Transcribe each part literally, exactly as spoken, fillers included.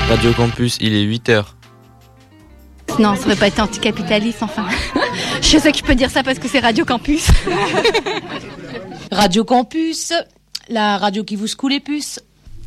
Radio Campus, il est huit heures. Non, ça ne aurait pas été anticapitaliste, enfin. Je sais que je peux dire ça parce que c'est Radio Campus. Radio Campus, la radio qui vous secoue les puces.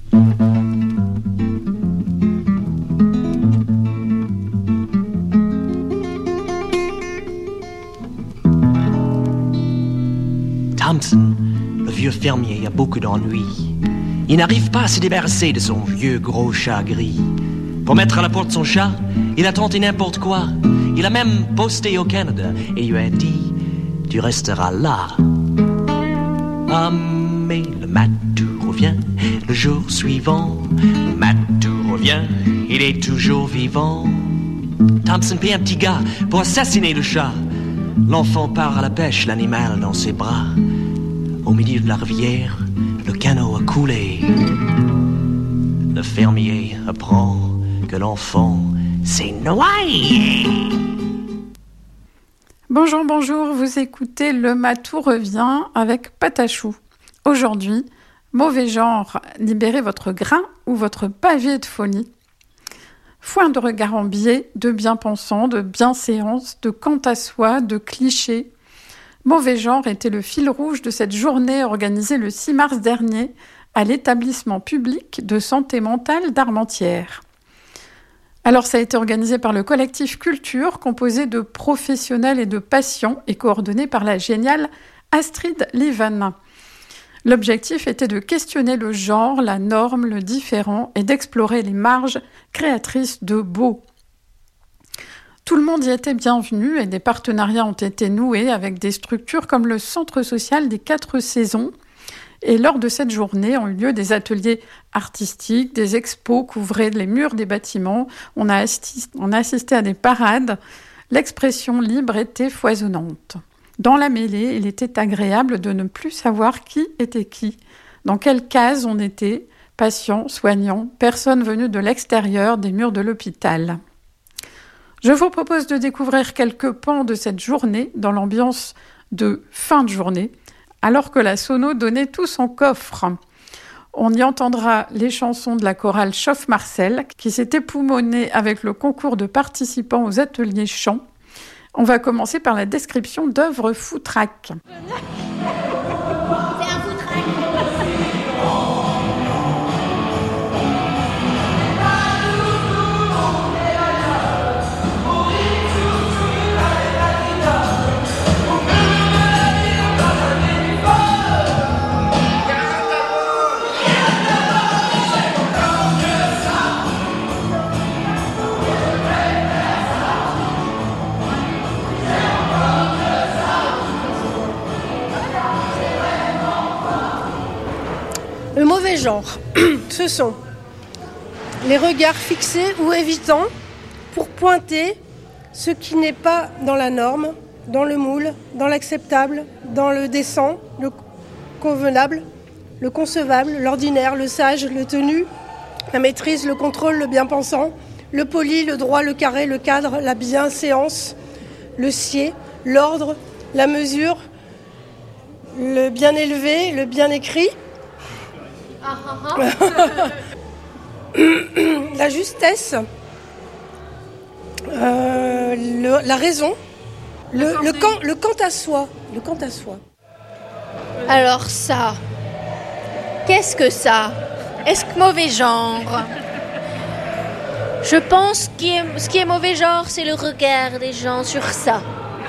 Thompson, le vieux fermier, a beaucoup d'ennuis. Il n'arrive pas à se débarrasser de son vieux gros chat gris. Pour mettre à la porte son chat, il a tenté n'importe quoi. Il a même posté au Canada et lui a dit « Tu resteras là ». Ah, mais le matou revient le jour suivant. Le matou revient, il est toujours vivant. Thompson paie un petit gars pour assassiner le chat. L'enfant part à la pêche, l'animal dans ses bras. Au milieu de la rivière, le canot a coulé. Le fermier apprend que l'enfant s'est noyé. Bonjour, bonjour, vous écoutez Le Matou revient avec Patachou. Aujourd'hui, mauvais genre, libérez votre grain ou votre pavé de folie. Foin de regard en biais, de bien-pensants, de bienséance, de quant à soi, de clichés. Mauvais genre était le fil rouge de cette journée organisée le six mars dernier à l'établissement public de santé mentale d'Armentières. Alors ça a été organisé par le collectif Culture, composé de professionnels et de patients et coordonné par la géniale Astrid Leven. L'objectif était de questionner le genre, la norme, le différent et d'explorer les marges créatrices de beau. Tout le monde y était bienvenu et des partenariats ont été noués avec des structures comme le Centre social des Quatre Saisons. Et lors de cette journée ont eu lieu des ateliers artistiques, des expos couvraient les murs des bâtiments. On a, assist... on a assisté à des parades. L'expression libre était foisonnante. Dans la mêlée, il était agréable de ne plus savoir qui était qui, dans quelle case on était, patient, soignant, personne venue de l'extérieur des murs de l'hôpital. Je vous propose de découvrir quelques pans de cette journée dans l'ambiance de fin de journée, alors que la sono donnait tout son coffre. On y entendra les chansons de la chorale Chauffe-Marcel, qui s'est époumonnée avec le concours de participants aux ateliers chant. On va commencer par la description d'œuvres foutraques. C'est un foutraque. Le mauvais genre, ce sont les regards fixés ou évitants pour pointer ce qui n'est pas dans la norme, dans le moule, dans l'acceptable, dans le décent, le convenable, le concevable, l'ordinaire, le sage, le tenu, la maîtrise, le contrôle, le bien-pensant, le poli, le droit, le carré, le cadre, la bienséance, le sied, l'ordre, la mesure, le bien élevé, le bien écrit, Ah, ah, ah. la justesse, euh, le, la raison, le, le, quant, le quant à soi, le quant à soi. Alors ça, qu'est-ce que ça? Est-ce que mauvais genre? Je pense que ce qui est mauvais genre, c'est le regard des gens sur ça.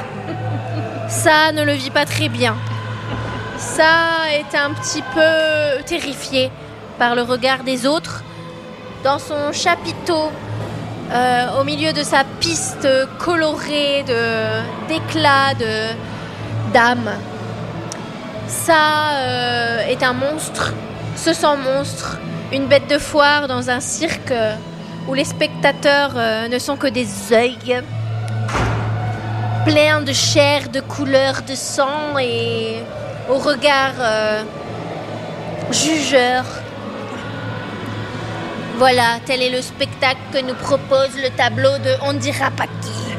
Ça ne le vit pas très bien. Ça est un petit peu terrifié par le regard des autres. Dans son chapiteau, euh, au milieu de sa piste colorée de, d'éclats, de, d'âme. Ça euh, est un monstre, se sent monstre, une bête de foire dans un cirque où les spectateurs euh, ne sont que des œils pleins de chair, de couleur, de sang et au regard euh, jugeur. Voilà, tel est le spectacle que nous propose le tableau de On ne dira pas qui.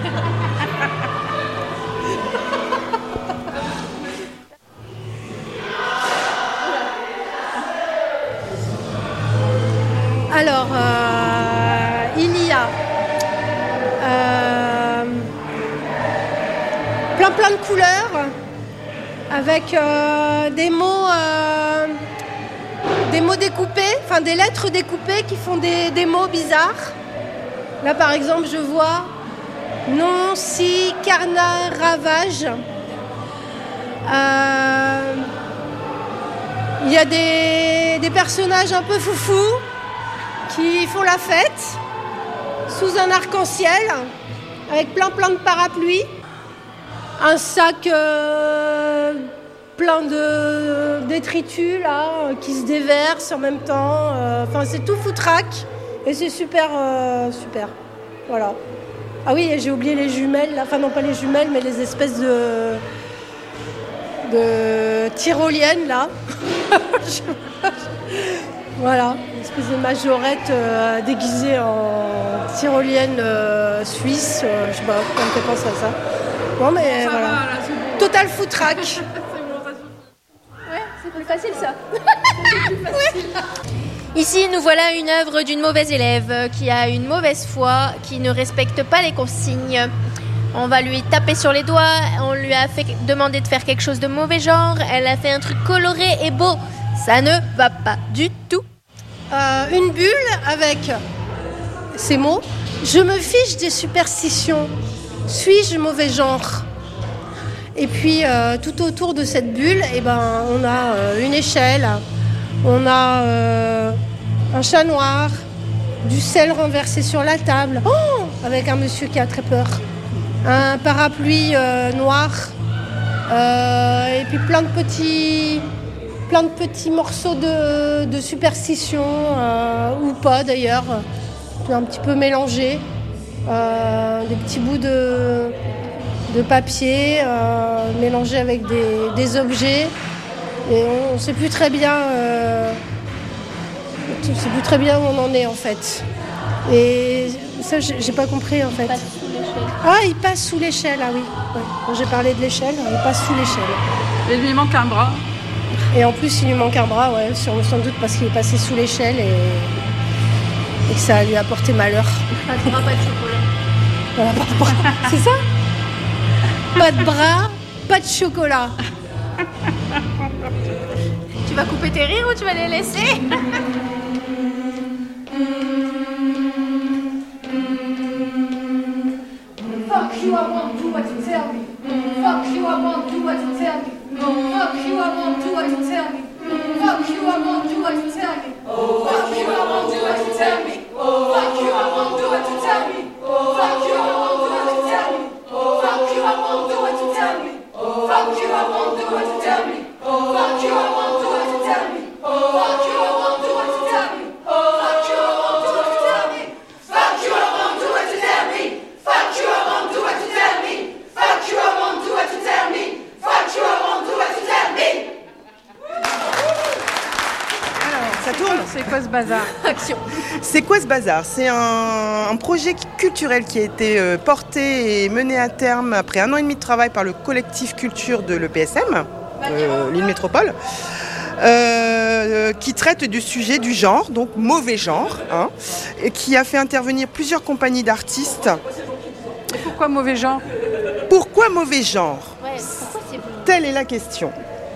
Alors, euh, plein plein de couleurs, avec euh, des mots, euh, des mots découpés, enfin des lettres découpées qui font des, des mots bizarres. Là par exemple je vois non, si, carnat, ravage. Euh, Il y a des, des personnages un peu foufous qui font la fête sous un arc-en-ciel avec plein plein de parapluies. Un sac euh, plein de détritus là, qui se déversent en même temps. Euh, enfin, c'est tout foutraque et c'est super, euh, super. Voilà. Ah oui, et j'ai oublié les jumelles. Là. Enfin, non, pas les jumelles, mais les espèces de, de tyroliennes là. Voilà, une espèce de majorette euh, déguisée en tyrolienne euh, suisse. Euh, je sais pas, ça me fait penser à ça. Bon, mais ça voilà. Va, là, bon. Total foutraque. Ouais, c'est plus facile ça. C'est plus facile. Ouais. Ici, nous voilà une œuvre d'une mauvaise élève qui a une mauvaise foi, qui ne respecte pas les consignes. On va lui taper sur les doigts, on lui a fait demander de faire quelque chose de mauvais genre, elle a fait un truc coloré et beau. Ça ne va pas du tout. Euh, une bulle avec ces mots. Je me fiche des superstitions. Suis-je mauvais genre ? Et puis euh, tout autour de cette bulle, eh ben, on a euh, une échelle, on a euh, un chat noir, du sel renversé sur la table, oh, avec un monsieur qui a très peur. Un parapluie euh, noir euh, et puis plein de petits, plein de petits morceaux de, de superstition euh, ou pas d'ailleurs, un petit peu mélangés, euh, des petits bouts de, de papier euh, mélangés avec des, des objets et on ne sait plus très bien, euh, on sait plus très bien où on en est en fait. Et ça j'ai, j'ai pas compris en fait. Ah, il passe sous l'échelle, ah oui. Ouais. Quand j'ai parlé de l'échelle, il passe sous l'échelle. Et il lui manque un bras. Et en plus, il lui manque un bras, ouais, sans doute parce qu'il est passé sous l'échelle et, et que ça lui a apporté malheur. Pas de bras, pas de chocolat. Voilà, pas de bras. C'est ça ? Pas de bras, pas de chocolat. Tu vas couper tes rires ou tu vas les laisser ? Fuck you, I won't do what you tell me. Fuck you, I won't do what you tell me. Fuck you, I won't do what you tell me. Fuck you, I won't do what you tell me. Fuck you, I won't do what you tell me. Fuck you, I won't do what you tell me. Fuck you, I won't do what you tell me. Fuck you, I won't do what you tell me. Fuck you, I won't do what you tell me. Fuck you, I won't do what you tell me. Fuck you, I won't do what you tell me. Fuck you, I won't do what you tell me. Fuck you, I won't do what you tell me. Fuck you, I won't do what you tell me. Fuck you, I won't do what you tell me. Fuck you, I won't do what you tell me. Alors, ça tourne. C'est quoi ce bazar ? Action. C'est quoi ce bazar ? C'est un, un projet culturel qui a été euh, porté et mené à terme après un an et demi de travail par le collectif culture de l'E P S M, euh, Lille Métropole, euh, qui traite du sujet du genre, donc mauvais genre, hein, et qui a fait intervenir plusieurs compagnies d'artistes. Et pourquoi mauvais genre ? Pourquoi mauvais genre ? Ouais, pourquoi c'est bon ? Telle est la question.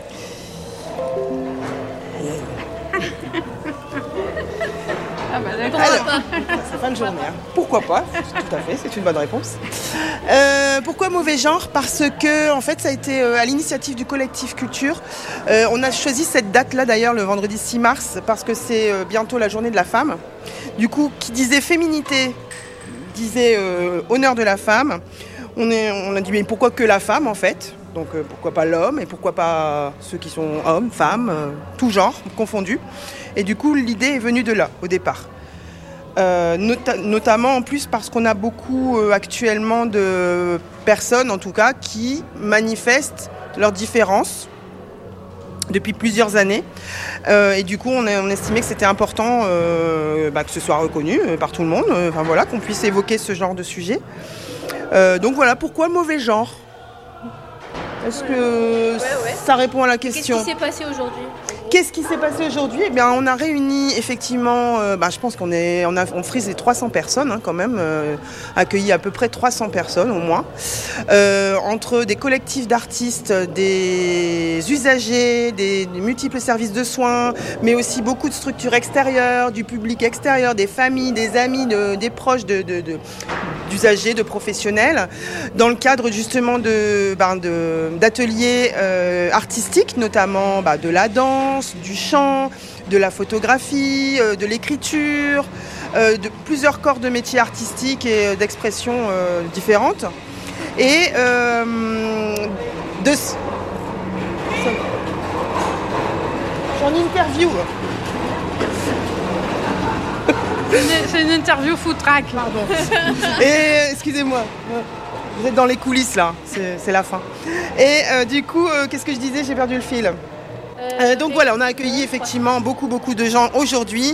Ah bah d'accord. Alors, c'est fin de journée. Hein. Pourquoi pas ? Tout à fait, c'est une bonne réponse. Euh, pourquoi mauvais genre ? Parce que en fait, ça a été euh, à l'initiative du collectif Culture. Euh, on a choisi cette date-là d'ailleurs, le vendredi six mars, parce que c'est euh, bientôt la journée de la femme. Du coup, qui disait féminité, disait euh, honneur de la femme. On, est, on a dit mais pourquoi que la femme en fait ? Donc euh, pourquoi pas l'homme et pourquoi pas ceux qui sont hommes, femmes, euh, tout genre confondus. Et du coup, l'idée est venue de là, au départ. Euh, nota- notamment en plus parce qu'on a beaucoup euh, actuellement de personnes, en tout cas, qui manifestent leurs différences depuis plusieurs années. Euh, et du coup, on, a, on estimait que c'était important euh, bah, que ce soit reconnu euh, par tout le monde, euh, enfin, voilà, qu'on puisse évoquer ce genre de sujet. Euh, donc voilà, pourquoi mauvais genre ? Est-ce que ouais, ouais. ça répond à la question ? Qu'est-ce qui s'est passé aujourd'hui ? Qu'est-ce qui s'est passé aujourd'hui ? Eh bien, on a réuni effectivement, euh, bah, je pense qu'on est, on a, on frise les trois cents personnes hein, quand même, euh, accueilli à peu près trois cents personnes au moins, euh, entre des collectifs d'artistes, des usagers, des, des multiples services de soins, mais aussi beaucoup de structures extérieures, du public extérieur, des familles, des amis, de, des proches de, de, de, d'usagers, de professionnels, dans le cadre justement de, bah, de, d'ateliers euh, artistiques, notamment bah, de la danse, du chant, de la photographie, euh, de l'écriture, euh, de plusieurs corps de métiers artistiques et euh, d'expressions euh, différentes. Et euh, de... J'en interview. C'est une interview food track. Pardon. Et excusez-moi. Vous êtes dans les coulisses là, c'est, c'est la fin. Et euh, du coup, euh, qu'est-ce que je disais ? J'ai perdu le fil. Euh, donc voilà, on a accueilli effectivement beaucoup beaucoup de gens aujourd'hui.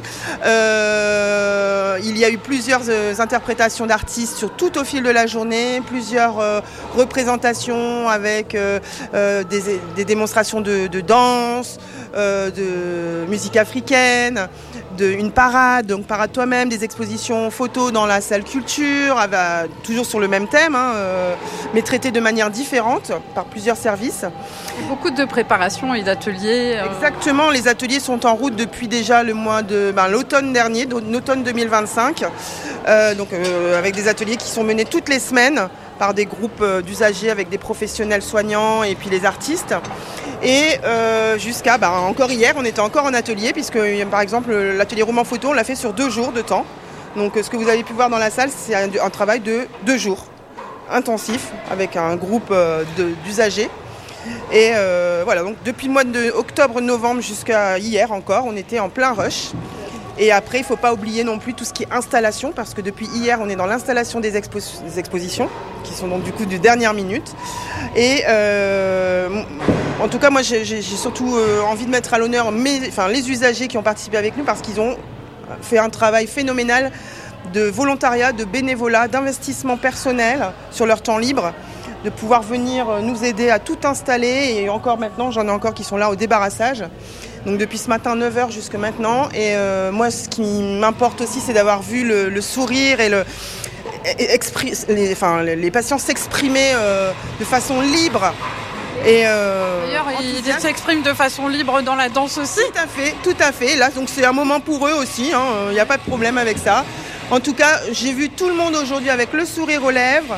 Euh, il y a eu plusieurs euh, interprétations d'artistes sur tout au fil de la journée, plusieurs euh, représentations avec euh, euh, des, des démonstrations de, de danse, euh, de musique africaine, de, une parade, donc parade toi-même, des expositions photos dans la salle culture, avec, toujours sur le même thème, hein, euh, mais traitées de manière différente par plusieurs services. Et beaucoup de préparations et d'ateliers. Euh... Exactement, les ateliers sont en route depuis déjà le mois de ben, l'automne dernier, l'automne deux mille vingt-cinq, euh, donc euh, avec des ateliers qui sont menés toutes les semaines par des groupes d'usagers avec des professionnels soignants et puis les artistes. Et euh, jusqu'à, ben, encore hier, on était encore en atelier, puisque par exemple l'atelier roman photo, on l'a fait sur deux jours de temps. Donc ce que vous avez pu voir dans la salle, c'est un, un travail de deux jours, intensif, avec un groupe euh, de, d'usagers. Et euh, voilà, donc depuis le mois de octobre-novembre jusqu'à hier encore, on était en plein rush. Et après, il ne faut pas oublier non plus tout ce qui est installation, parce que depuis hier, on est dans l'installation des, expo- des expositions, qui sont donc du coup de dernière minute. Et euh, en tout cas, moi, j'ai, j'ai surtout euh, envie de mettre à l'honneur mes, enfin, les usagers qui ont participé avec nous, parce qu'ils ont fait un travail phénoménal de volontariat, de bénévolat, d'investissement personnel sur leur temps libre, de pouvoir venir nous aider à tout installer. Et encore maintenant, j'en ai encore qui sont là au débarrassage. Donc depuis ce matin neuf heures jusqu'à maintenant. Et euh, moi, ce qui m'importe aussi, c'est d'avoir vu le, le sourire et le, expri- les, enfin, les patients s'exprimer euh, de façon libre. Et euh, D'ailleurs, ils s'expriment de façon libre dans la danse aussi. Tout à fait, tout à fait. Là, donc c'est un moment pour eux aussi. Il hein, n'y a pas de problème avec ça. En tout cas, j'ai vu tout le monde aujourd'hui avec le sourire aux lèvres.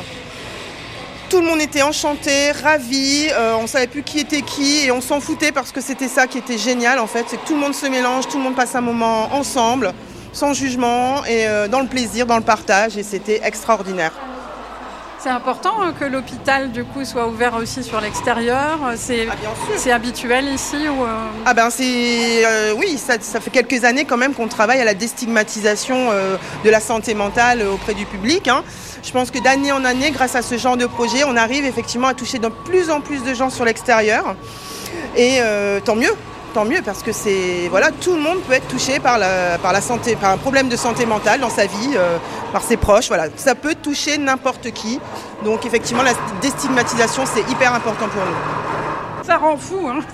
Tout le monde était enchanté, ravi, euh, on ne savait plus qui était qui et on s'en foutait parce que c'était ça qui était génial en fait, c'est que tout le monde se mélange, tout le monde passe un moment ensemble, sans jugement et euh, dans le plaisir, dans le partage et c'était extraordinaire. C'est important que l'hôpital du coup soit ouvert aussi sur l'extérieur. C'est, ah, bien sûr. C'est habituel ici ou euh... Ah ben c'est euh, oui, ça, ça fait quelques années quand même qu'on travaille à la déstigmatisation euh, de la santé mentale auprès du public. Hein. Je pense que d'année en année, grâce à ce genre de projet, on arrive effectivement à toucher de plus en plus de gens sur l'extérieur. Et euh, tant mieux. Tant mieux parce que c'est voilà tout le monde peut être touché par la par la santé par un problème de santé mentale dans sa vie euh, par ses proches voilà ça peut toucher n'importe qui donc effectivement la déstigmatisation c'est hyper important pour nous. Ça rend fou hein.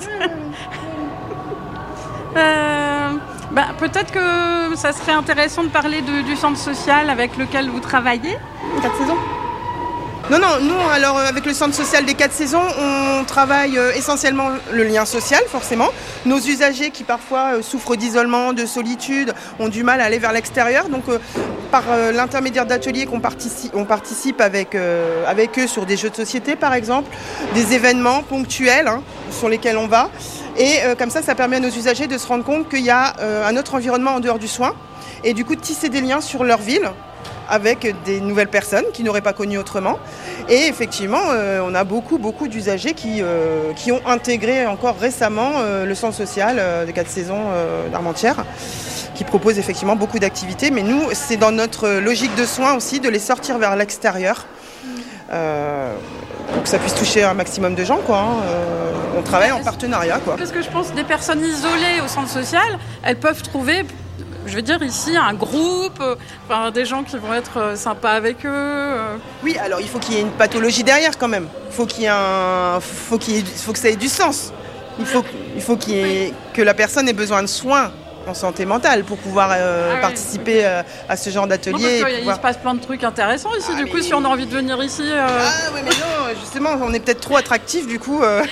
euh, bah, peut-être que ça serait intéressant de parler de, du centre social avec lequel vous travaillez. Quatre saisons. Non, non, nous, alors, avec le centre social des quatre saisons, on travaille euh, essentiellement le lien social, forcément. Nos usagers qui, parfois, euh, souffrent d'isolement, de solitude, ont du mal à aller vers l'extérieur. Donc, euh, par euh, l'intermédiaire d'ateliers qu'on participe, on participe avec, euh, avec eux sur des jeux de société, par exemple, des événements ponctuels hein, sur lesquels on va. Et euh, comme ça, ça permet à nos usagers de se rendre compte qu'il y a euh, un autre environnement en dehors du soin. Et du coup, de tisser des liens sur leur ville, avec des nouvelles personnes qui n'auraient pas connu autrement. Et effectivement, euh, on a beaucoup, beaucoup d'usagers qui, euh, qui ont intégré encore récemment euh, le centre social euh, des quatre saisons euh, d'Armentières, qui propose effectivement beaucoup d'activités. Mais nous, c'est dans notre logique de soins aussi de les sortir vers l'extérieur euh, pour que ça puisse toucher un maximum de gens, quoi. Hein. Euh, on travaille en partenariat, quoi. Parce que je pense que des personnes isolées au centre social, elles peuvent trouver... Je veux dire, ici, un groupe, enfin, des gens qui vont être sympas avec eux. Euh. Oui, alors il faut qu'il y ait une pathologie derrière quand même. Il faut qu'il y ait un... faut qu'il y ait... faut que ça ait du sens. Il faut, il faut qu'il y ait, que la personne ait besoin de soins en santé mentale pour pouvoir euh, ah oui, participer okay. euh, à ce genre d'atelier. Non, parce il pouvoir... se passe plein de trucs intéressants ici. Ah, du coup, si on a envie de venir ici... Euh... Ah oui, mais non, justement, on est peut-être trop attractif, du coup... Euh...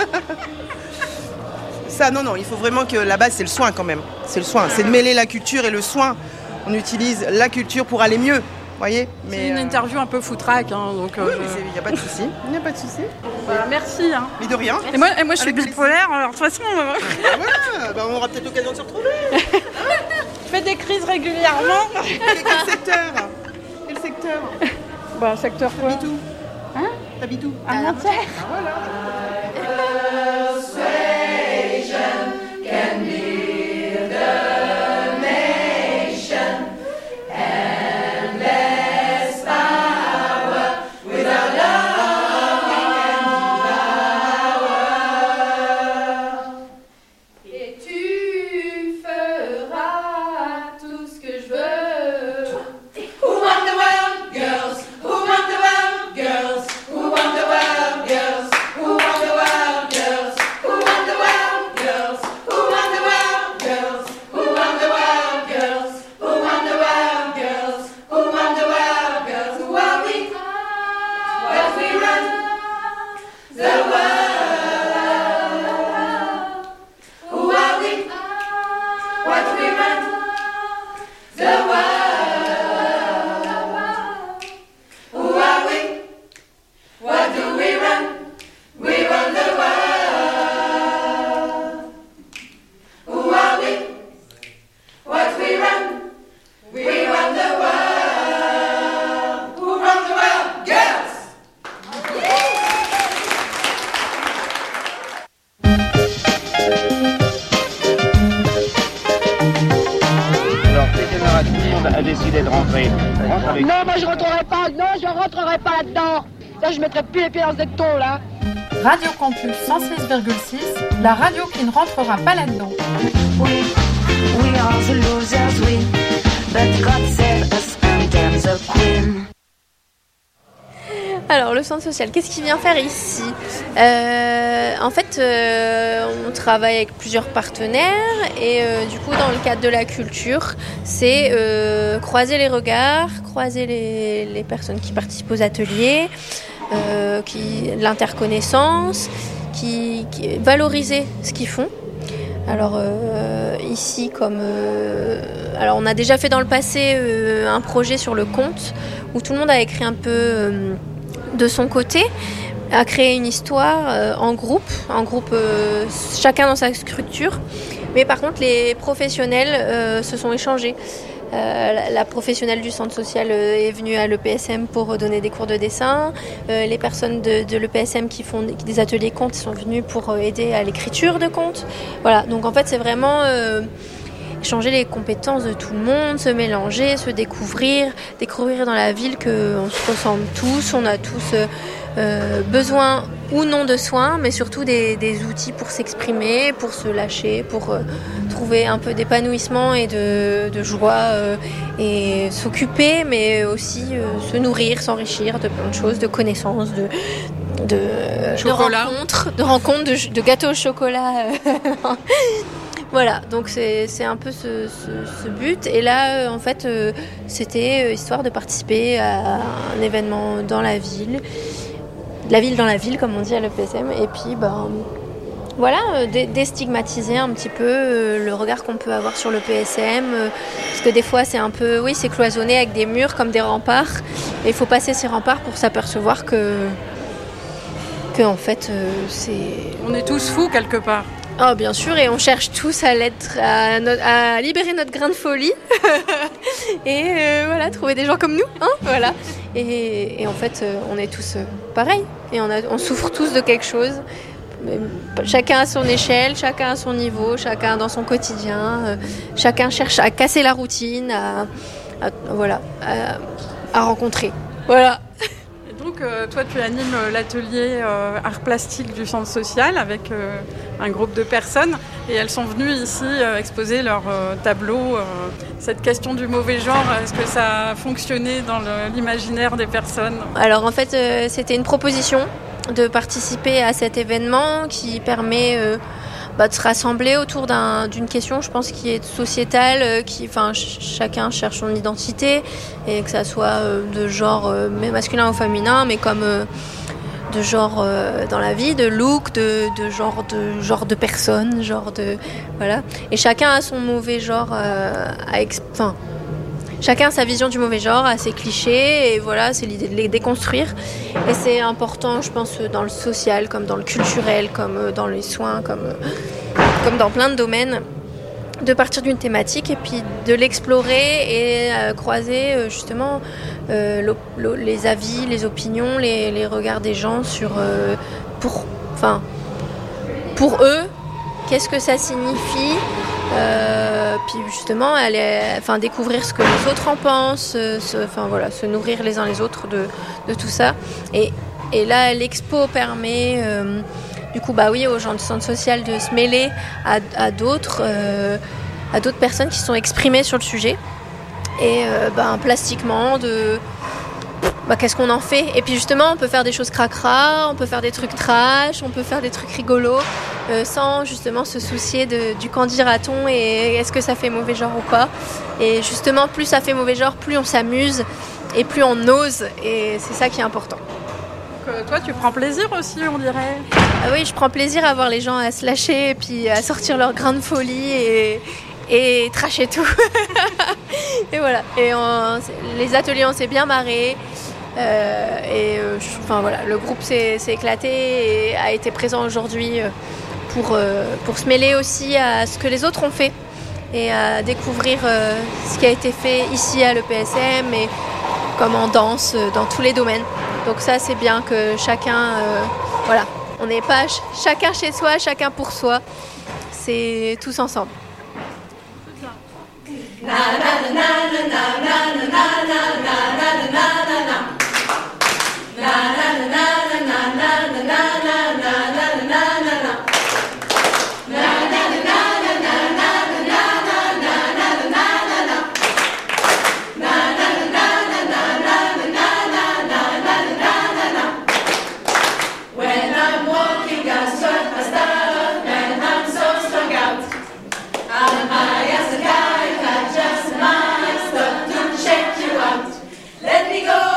Ça, non, non, il faut vraiment que la base, c'est le soin quand même. C'est le soin, c'est de mêler la culture et le soin. On utilise la culture pour aller mieux. Voyez, mais c'est une euh... interview un peu foutraque, hein, donc. Oui, euh, mais il n'y a pas de souci. Il n'y a pas de souci. Bah, merci. Hein. Mais de rien. Et moi, et moi je suis bipolaire, alors de toute façon. Euh... Ah voilà, bah, on aura peut-être l'occasion de se retrouver. Je fais des crises régulièrement. Quel secteur Quel secteur Bah, secteur quoi? T'habites où? Hein? T'habites où? À Nanterre. Ah voilà. Can lead the nation. Endless power without love we can devour. Et tu feras tout ce que je veux. Who want the world, girls? Who want the world, girls? Who want the world, girls? Who want the world, girls? Who want the world, girls? Who want the world, girls? Who want the world, girls? Who want the world, girls? Who want the world, girls? Who are we? What we run the world. Who are we? What we run the world. Who are we? What do we run? We run the world. Who are we? What we run? We run the world. Who run the world? Girls! Alors, quelle génération a décidé de rentrer? Rentre avec... Non, moi je rentrerai pas, non, je rentrerai pas là-dedans. Ça, je mettrai plus les pieds dans cette tôle, là. Radio Campus cent six virgule six, la radio qui ne rentrera pas là-dedans. We, we are the losers, we, but God save us and damn the queen. Alors, le centre social, qu'est-ce qu'il vient faire ici? euh, En fait, euh, on travaille avec plusieurs partenaires et euh, du coup, dans le cadre de la culture, c'est euh, croiser les regards, croiser les, les personnes qui participent aux ateliers, euh, qui, l'interconnaissance, qui, qui valoriser ce qu'ils font. Alors euh, ici, comme euh, alors on a déjà fait dans le passé euh, un projet sur le conte où tout le monde a écrit un peu euh, de son côté, a créé une histoire euh, en groupe, en groupe euh, chacun dans sa structure. Mais par contre, les professionnels euh, se sont échangés. Euh, la, la professionnelle du centre social euh, est venue à l'E P S M pour donner des cours de dessin. Euh, les personnes de, de l'E P S M qui font des, des ateliers contes sont venues pour euh, aider à l'écriture de contes. Voilà, donc en fait c'est vraiment euh, changer les compétences de tout le monde, se mélanger, se découvrir, découvrir dans la ville qu'on se ressemble tous, on a tous euh, euh, besoin ou non de soins, mais surtout des, des outils pour s'exprimer, pour se lâcher, pour euh, trouver un peu d'épanouissement et de, de joie euh, et s'occuper, mais aussi euh, se nourrir, s'enrichir de plein de choses, de connaissances, de, de, de rencontres, de, rencontres de, de gâteaux au chocolat. Voilà, donc c'est, c'est un peu ce, ce, ce but. Et là, euh, en fait, euh, c'était euh, histoire de participer à un événement dans la ville. La ville dans la ville, comme on dit à l'E P S M. Et puis, ben, voilà, euh, dé- déstigmatiser un petit peu euh, le regard qu'on peut avoir sur l'E P S M. Euh, parce que des fois, c'est un peu, oui, c'est cloisonné avec des murs comme des remparts. Et il faut passer ces remparts pour s'apercevoir que, que en fait, euh, c'est... On est tous fous quelque part. Oh, bien sûr, et on cherche tous à, l'être, à, no- à libérer notre grain de folie et euh, voilà, trouver des gens comme nous, hein, voilà. Et, et en fait, euh, on est tous euh, pareils et on, a, on souffre tous de quelque chose. Mais chacun à son échelle, chacun à son niveau, chacun dans son quotidien. Euh, chacun cherche à casser la routine, à, à voilà, à, à rencontrer. Voilà. Donc euh, toi tu animes euh, l'atelier euh, art plastique du centre social avec euh, un groupe de personnes et elles sont venues ici euh, exposer leur euh, tableau. Euh, cette question du mauvais genre, est-ce que ça a fonctionné dans le, l'imaginaire des personnes? Alors en fait euh, c'était une proposition de participer à cet événement qui permet euh, bah, de se rassembler autour d'un, d'une question, je pense, qui est sociétale, euh, qui, enfin, ch- chacun cherche son identité, et que ça soit euh, de genre euh, masculin ou féminin, mais comme euh, de genre euh, dans la vie, de look, de, de genre de genre de personne, genre de voilà. Et chacun a son mauvais genre, euh, à exp- enfin. Chacun a sa vision du mauvais genre, a ses clichés, et voilà, c'est l'idée de les déconstruire. Et c'est important, je pense, dans le social, comme dans le culturel, comme dans les soins, comme, comme dans plein de domaines, de partir d'une thématique et puis de l'explorer et euh, croiser euh, justement euh, l'op- l'o- les avis, les opinions, les, les regards des gens sur, euh, pour, enfin, pour eux, qu'est-ce que ça signifie. Euh, puis justement, aller, enfin, découvrir ce que les autres en pensent, euh, se, enfin, voilà, se nourrir les uns les autres de, de tout ça. Et, et là, l'expo permet, euh, du coup, bah oui, aux gens du centre social de se mêler à, à d'autres, euh, à d'autres personnes qui sont exprimées sur le sujet. Et euh, bah, plastiquement, de bah, qu'est-ce qu'on en fait. Et puis justement, on peut faire des choses cracra, on peut faire des trucs trash, on peut faire des trucs rigolos, euh, sans justement se soucier de, du qu'en dira-t-on et est-ce que ça fait mauvais genre ou pas. Et justement, plus ça fait mauvais genre, plus on s'amuse et plus on ose, et c'est ça qui est important. Donc, euh, toi, tu prends plaisir aussi, on dirait. Ah oui, je prends plaisir à voir les gens à se lâcher et puis à sortir leur grain de folie et, et tracher tout. Et voilà. Et on, les ateliers, on s'est bien marré. Euh, et euh, je, enfin voilà, le groupe s'est, s'est éclaté et a été présent aujourd'hui euh, pour, euh, pour se mêler aussi à ce que les autres ont fait et à découvrir euh, ce qui a été fait ici à l'E P S M et comme en danse euh, dans tous les domaines. Donc ça, c'est bien que chacun, euh, voilà, on n'est pas ch- chacun chez soi, chacun pour soi, c'est tous ensemble. Na, na, na, na, na, na, na, na, na, na, na, na. Na na na na na na na na na na na na na. Na na na na na na na na na na na na. Na na na na na na na na na na. When I'm walking, I strut my stuff, and I'm so strung out. I'm high as a kite, I just might stop to check you out. Let me go.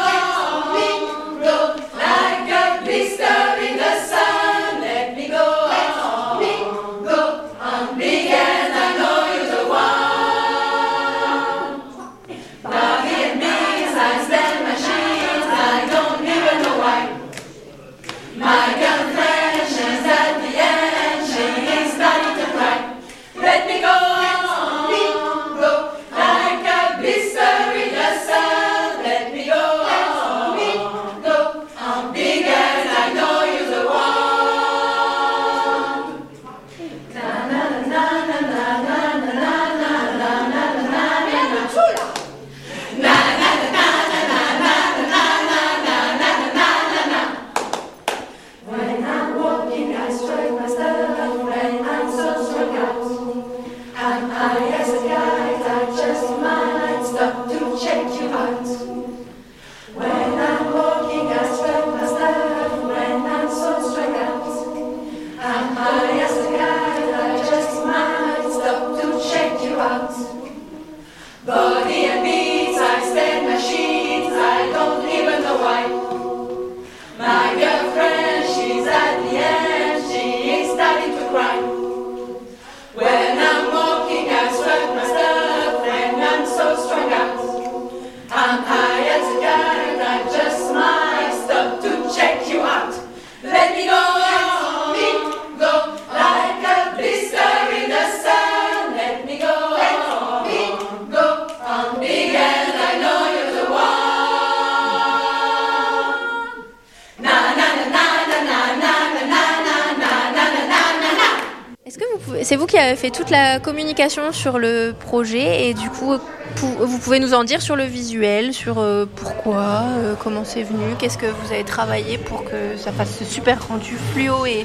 C'est vous qui avez fait toute la communication sur le projet et du coup, vous pouvez nous en dire sur le visuel, sur euh, pourquoi, euh, comment c'est venu, qu'est-ce que vous avez travaillé pour que ça fasse ce super rendu fluo et,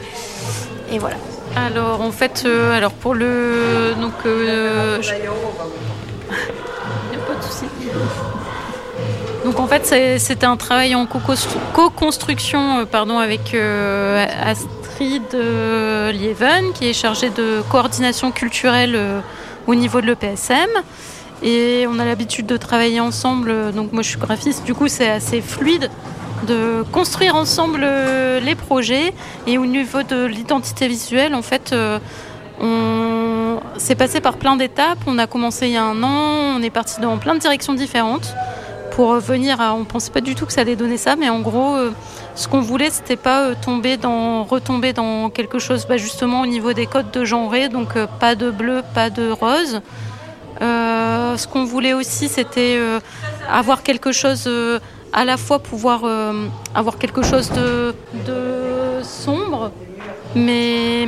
et voilà. Alors en fait, euh, alors pour le... Donc, euh, je... Il n'y a pas de souci. Donc Donc en fait, c'est, c'était un travail en co-construction euh, pardon, avec euh, Astrid euh, Lieven, qui est chargée de coordination culturelle euh, au niveau de l'E P S M. Et on a l'habitude de travailler ensemble. Donc moi, je suis graphiste. Du coup, c'est assez fluide de construire ensemble euh, les projets. Et au niveau de l'identité visuelle, en fait, euh, on s'est passé par plein d'étapes. On a commencé il y a un an. On est parti dans plein de directions différentes. Pour venir à, on pensait pas du tout que ça allait donner ça, mais en gros, euh, ce qu'on voulait, c'était pas euh, tomber dans, retomber dans quelque chose, bah, justement au niveau des codes de genré, donc euh, pas de bleu, pas de rose. Euh, ce qu'on voulait aussi, c'était euh, avoir quelque chose, euh, à la fois pouvoir euh, avoir quelque chose de, de sombre, mais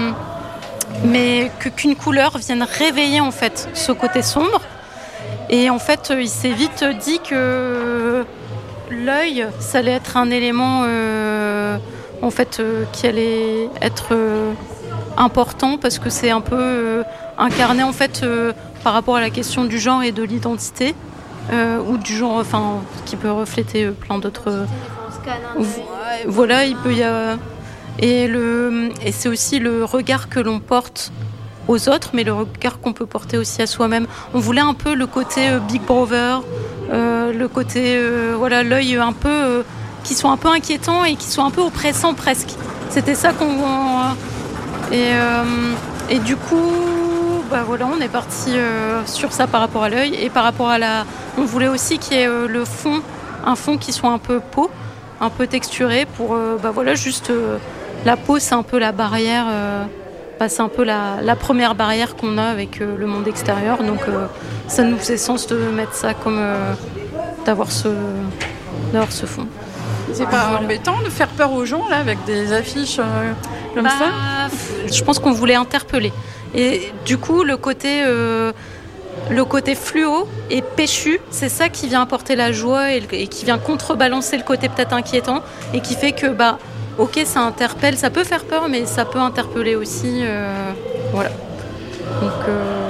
mais que, qu'une couleur vienne réveiller en fait ce côté sombre. Et en fait, il s'est vite dit que l'œil, ça allait être un élément euh, en fait, euh, qui allait être euh, important parce que c'est un peu euh, incarné en fait, euh, par rapport à la question du genre et de l'identité, euh, ou du genre, enfin, qui peut refléter euh, plein d'autres... Euh, voilà, il peut y avoir... Et, le, et c'est aussi le regard que l'on porte aux autres, mais le regard qu'on peut porter aussi à soi-même. On voulait un peu le côté euh, Big Brother, euh, le côté, euh, voilà, l'œil un peu, euh, qui soit un peu inquiétant et qui soit un peu oppressant presque. C'était ça qu'on... Euh, et, euh, et du coup, bah voilà, on est parti euh, sur ça par rapport à l'œil et par rapport à la... On voulait aussi qu'il y ait euh, le fond, un fond qui soit un peu peau, un peu texturé pour, euh, bah voilà, juste... Euh, la peau, c'est un peu la barrière... Euh, Bah, c'est un peu la, la première barrière qu'on a avec euh, le monde extérieur, donc euh, ça nous faisait sens de mettre ça comme euh, d'avoir ce, d'avoir ce fond. C'est pas voilà. embêtant de faire peur aux gens là avec des affiches euh, comme bah, ça? Je pense qu'on voulait interpeller. Et du coup, le côté, euh, le côté fluo et péchu, c'est ça qui vient apporter la joie et, et qui vient contrebalancer le côté peut-être inquiétant et qui fait que bah ok, ça interpelle, ça peut faire peur, mais ça peut interpeller aussi. Euh, voilà. Donc, euh...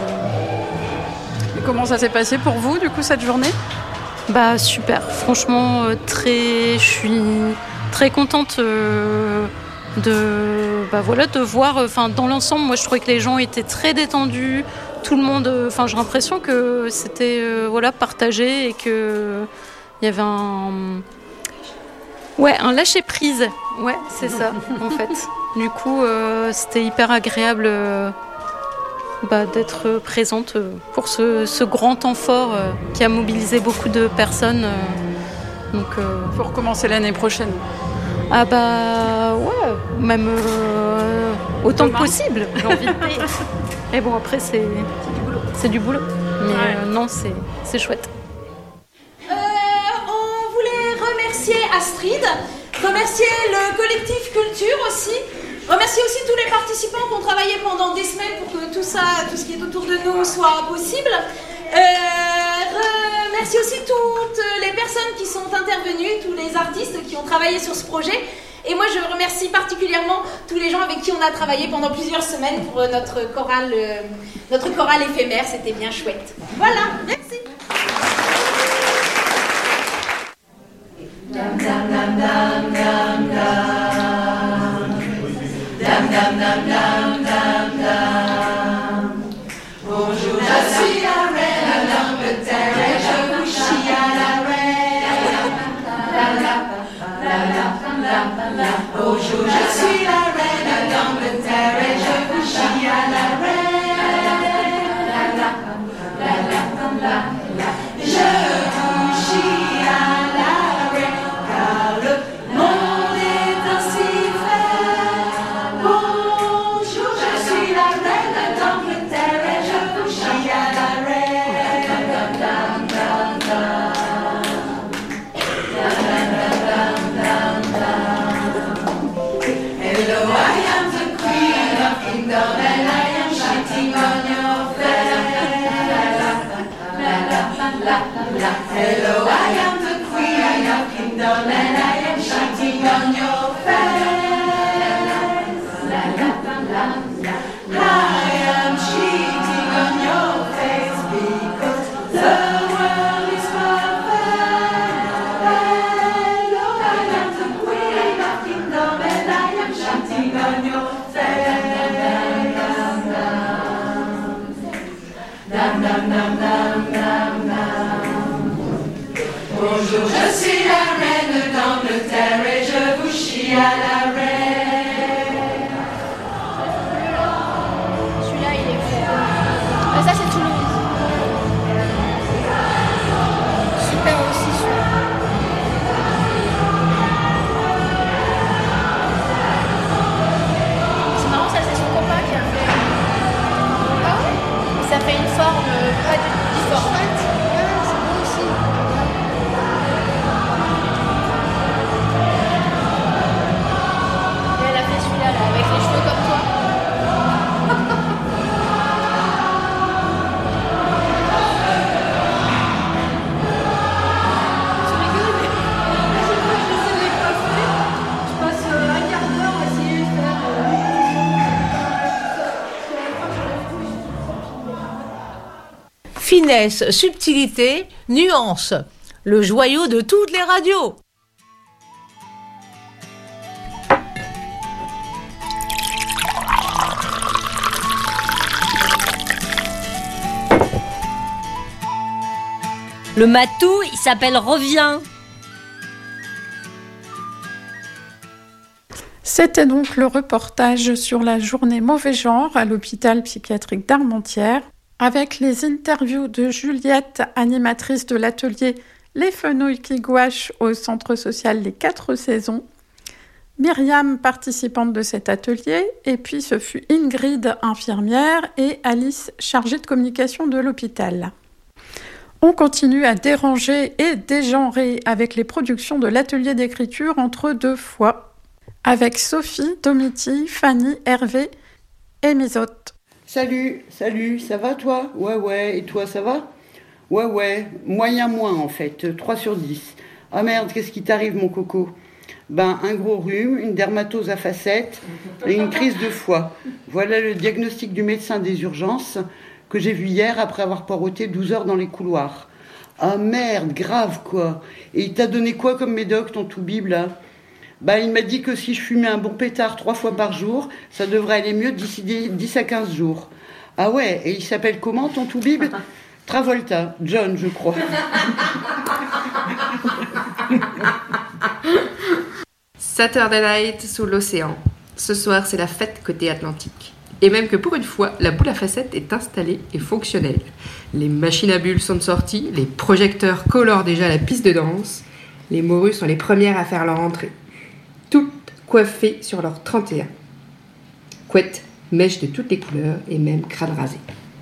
Et comment ça s'est passé pour vous, du coup, cette journée ? Bah, super. Franchement, euh, très... je suis très contente euh, de... Bah, voilà, de voir... Enfin, dans l'ensemble, moi, je trouvais que les gens étaient très détendus. Tout le monde... Enfin, j'ai l'impression que c'était euh, voilà, partagé et qu'il y avait un... Ouais, un lâcher-prise. Ouais, c'est ça, en fait. Du coup, euh, c'était hyper agréable euh, bah, d'être présente euh, pour ce, ce grand temps fort euh, qui a mobilisé beaucoup de personnes. Euh, donc, euh... Pour commencer l'année prochaine. Ah bah ouais, même euh, autant Demain. que possible, j'ai envie de dire. Et bon, après, c'est, c'est du boulot. C'est du boulot. Mais ouais. euh, non, c'est, c'est chouette. Astrid, remercier le collectif Culture aussi, remercier aussi tous les participants qui ont travaillé pendant des semaines pour que tout ça, tout ce qui est autour de nous soit possible. Euh, remercier aussi toutes les personnes qui sont intervenues, tous les artistes qui ont travaillé sur ce projet. Et moi, je remercie particulièrement tous les gens avec qui on a travaillé pendant plusieurs semaines pour notre chorale, euh, notre chorale éphémère. C'était bien chouette. Voilà, merci. Dum dum dum dum dum dum. Dum dum dum dum dum dum. Bonjour, je suis la reine d'Angleterre et je vous chie à la reine. Bonjour, je suis la reine d'Angleterre et je vous chie à la reine. Je vous chie à la Hello, I am the queen of kingdom and I am shitting on your face. I am cheating on your face because the world is perfect. Bonjour, je suis la reine d'Angleterre et je vous chie à la reine. Celui-là, il est fou. Ah, ça, c'est Toulouse. Super aussi, celui-là. C'est marrant, ça, c'est son copain qui a fait. Ah ouais? Ça fait une forme euh, pas du tout différente. C'est beau aussi. Et elle a fait celui-là, là, avec les cheveux comme toi. Je rigole, mais à chaque fois que j'essaie de les coiffer, je passe euh, un quart d'heure à essayer de faire euh, Finesse, subtilité, nuance. Le joyau de toutes les radios. Le matou, il s'appelle Reviens. C'était donc le reportage sur la journée mauvais genre à l'hôpital psychiatrique d'Armentières, avec les interviews de Juliette, animatrice de l'atelier Les Fenouilles qui gouachent au centre social Les Quatre Saisons, Myriam, participante de cet atelier, et puis ce fut Ingrid, infirmière, et Alice, chargée de communication de l'hôpital. On continue à déranger et dégenrer avec les productions de l'atelier d'écriture entre deux fois, avec Sophie, Domiti, Fanny, Hervé et Misotte. Salut, salut, ça va toi? Ouais, ouais, et toi ça va? Ouais, ouais, moyen moins en fait, trois sur dix. Ah merde, qu'est-ce qui t'arrive mon coco? Ben, un gros rhume, une dermatose à facettes et une crise de foie. Voilà le diagnostic du médecin des urgences que j'ai vu hier après avoir poireauté douze heures dans les couloirs. Ah merde, grave quoi. Et il t'a donné quoi comme médoc, ton tout-bib là? Bah, il m'a dit que si je fumais un bon pétard trois fois par jour, ça devrait aller mieux d'ici dix à quinze jours. Ah ouais, et il s'appelle comment ton tout-bib? Travolta, John, je crois. Saturday Night sous l'océan. Ce soir, c'est la fête côté Atlantique. Et même que pour une fois, la boule à facettes est installée et fonctionnelle. Les machines à bulles sont sorties, les projecteurs colorent déjà la piste de danse. Les morues sont les premières à faire leur entrée. Toutes coiffées sur leur trente et un. Couettes, mèches de toutes les couleurs et même crâne rasé.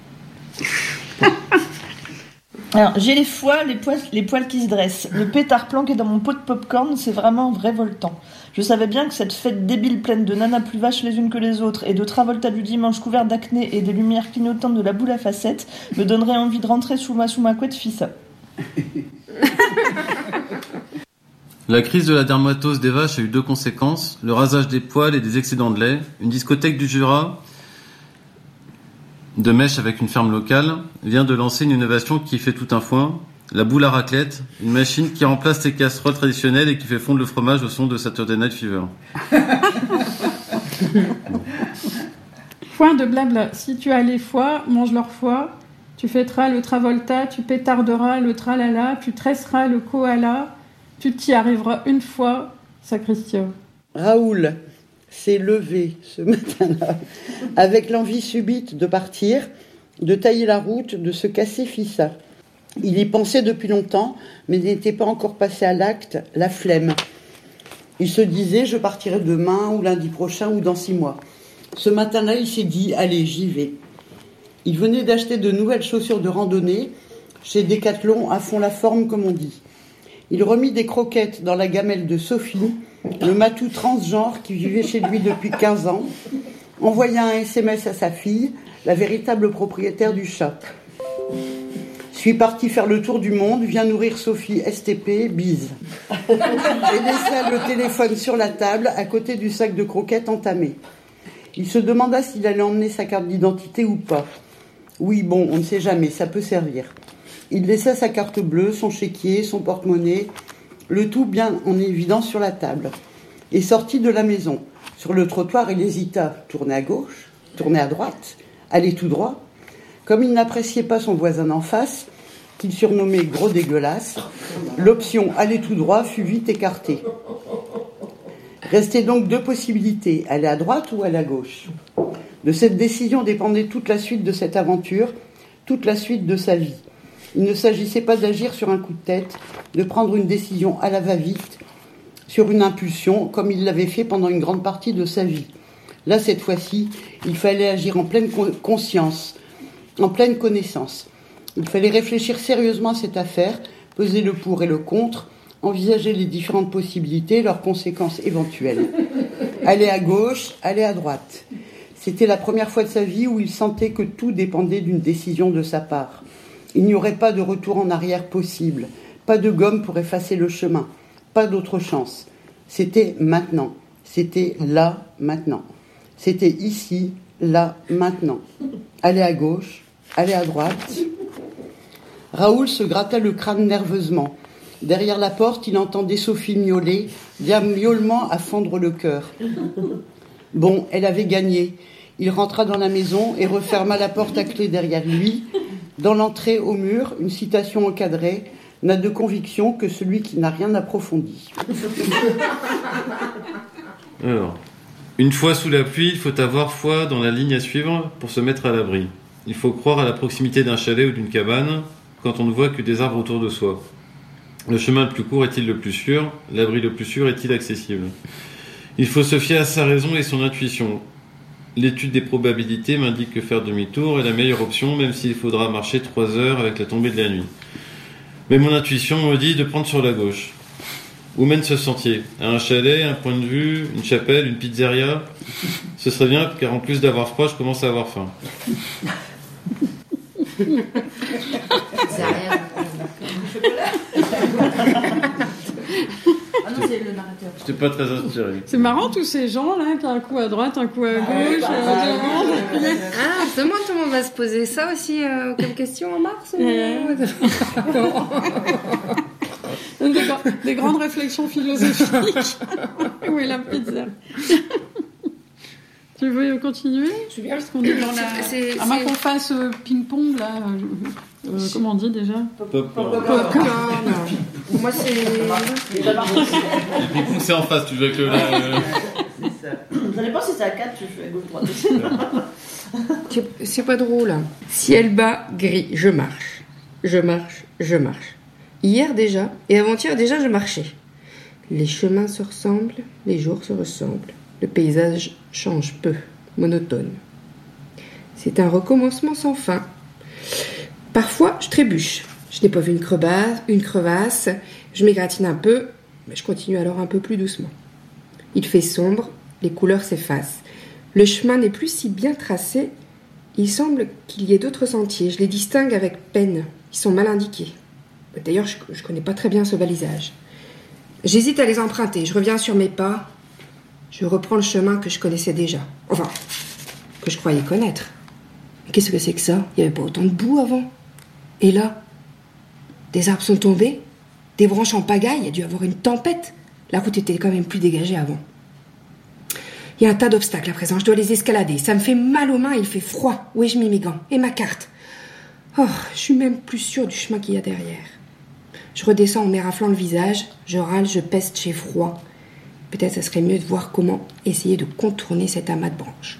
Alors, j'ai les foies, les poils, les poils qui se dressent. Le pétard planqué dans mon pot de popcorn, c'est vraiment révoltant. Je savais bien que cette fête débile pleine de nanas plus vaches les unes que les autres et de Travolta du dimanche couvert d'acné et des lumières clignotantes de la boule à facettes me donnerait envie de rentrer sous ma, sous ma couette fissa. La crise de la dermatose des vaches a eu deux conséquences, le rasage des poils et des excédents de lait. Une discothèque du Jura de mèche avec une ferme locale vient de lancer une innovation qui fait tout un foin, la boule à raclette, une machine qui remplace les casseroles traditionnelles et qui fait fondre le fromage au son de Saturday Night Fever. Point de blabla. Si tu as les foies, mange leur foie. Tu fêteras le Travolta, tu pétarderas le tralala, tu tresseras le koala. Tu t'y arriveras une fois, sacristia. Raoul s'est levé ce matin-là avec l'envie subite de partir, de tailler la route, de se casser Fissa. Il y pensait depuis longtemps, mais n'était pas encore passé à l'acte, la flemme. Il se disait, je partirai demain ou lundi prochain ou dans six mois. Ce matin-là, il s'est dit, allez, j'y vais. Il venait d'acheter de nouvelles chaussures de randonnée chez Decathlon à fond la forme, comme on dit. Il remit des croquettes dans la gamelle de Sophie, le matou transgenre qui vivait chez lui depuis quinze ans, envoya un S M S à sa fille, la véritable propriétaire du chat. Suis parti faire le tour du monde, viens nourrir Sophie, S T P, bise. Et laissa le téléphone sur la table, à côté du sac de croquettes entamé. Il se demanda s'il allait emmener sa carte d'identité ou pas. Oui, bon, on ne sait jamais, ça peut servir. Il laissa sa carte bleue, son chéquier, son porte-monnaie, le tout bien en évidence sur la table, et sortit de la maison. Sur le trottoir, il hésita. Tourner à gauche, tourner à droite, aller tout droit. Comme il n'appréciait pas son voisin d'en face, qu'il surnommait gros dégueulasse, L'option « aller tout droit » fut vite écartée. Restaient donc deux possibilités, aller à droite ou aller à gauche. De cette décision dépendait toute la suite de cette aventure, toute la suite de sa vie. Il ne s'agissait pas d'agir sur un coup de tête, de prendre une décision à la va-vite, sur une impulsion, comme il l'avait fait pendant une grande partie de sa vie. Là, cette fois-ci, il fallait agir en pleine conscience, en pleine connaissance. Il fallait réfléchir sérieusement à cette affaire, peser le pour et le contre, envisager les différentes possibilités, leurs conséquences éventuelles. Aller à gauche, aller à droite. C'était la première fois de sa vie où il sentait que tout dépendait d'une décision de sa part. Il n'y aurait pas de retour en arrière possible, pas de gomme pour effacer le chemin, pas d'autre chance. C'était maintenant, c'était là, maintenant. C'était ici, là, maintenant. Aller à gauche, aller à droite. Raoul se gratta le crâne nerveusement. Derrière la porte, il entendait Sophie miauler, d'un miaulement à fendre le cœur. Bon, elle avait gagné. Il rentra dans la maison et referma la porte à clé derrière lui. Dans l'entrée au mur, une citation encadrée « N'a de conviction que celui qui n'a rien approfondi ». Alors, une fois sous la pluie, il faut avoir foi dans la ligne à suivre pour se mettre à l'abri. Il faut croire à la proximité d'un chalet ou d'une cabane quand on ne voit que des arbres autour de soi. Le chemin le plus court est-il le plus sûr ? L'abri le plus sûr est-il accessible ? Il faut se fier à sa raison et son intuition. L'étude des probabilités m'indique que faire demi-tour est la meilleure option, même s'il faudra marcher trois heures avec la tombée de la nuit. Mais mon intuition me dit de prendre sur la gauche. Où mène ce sentier ? À un chalet, un point de vue, une chapelle, une pizzeria ? Ce serait bien, car en plus d'avoir froid, je commence à avoir faim. Ah non, c'est le narrateur. J'étais pas très inspiré. C'est marrant tous ces gens là, qui ont un coup à droite, un coup à gauche. Ah, euh, ah je demande comment on va se poser ça aussi euh, comme question en mars. Ouais. des, des grandes réflexions philosophiques. Où est la pizza? Tu veux continuer? Je veux bien. Parce qu'on est dans la... C'est, à moins qu'on fasse euh, ping-pong là. Euh, euh, comment on dit déjà? Popcorn. Popcorn. Moi c'est. Le ping-pong c'est en face, tu veux avec le. Là, euh... Ça dépend si c'est à quatre, tu fais gauche-droite. C'est pas drôle. Ciel bas, gris, je marche. Je marche, je marche. Hier déjà, et avant-hier déjà, je marchais. Les chemins se ressemblent, les jours se ressemblent. Le paysage change peu, monotone. C'est un recommencement sans fin. Parfois, je trébuche. Je n'ai pas vu une crevasse, une crevasse. Je m'égratine un peu, mais je continue alors un peu plus doucement. Il fait sombre, les couleurs s'effacent. Le chemin n'est plus si bien tracé. Il semble qu'il y ait d'autres sentiers. Je les distingue avec peine. Ils sont mal indiqués. D'ailleurs, je ne connais pas très bien ce balisage. J'hésite à les emprunter. Je reviens sur mes pas. Je reprends le chemin que je connaissais déjà. Enfin, que je croyais connaître. Mais qu'est-ce que c'est que ça? Il n'y avait pas autant de boue avant. Et là, des arbres sont tombés, des branches en pagaille, il y a dû y avoir une tempête. La route était quand même plus dégagée avant. Il y a un tas d'obstacles à présent, je dois les escalader. Ça me fait mal aux mains et il fait froid. Où ai-je mis mes gants? Et ma carte? Oh, je suis même plus sûre du chemin qu'il y a derrière. Je redescends en m'éraflant le visage, je râle, je peste, j'ai froid. Peut-être ça serait mieux de voir comment essayer de contourner cet amas de branches.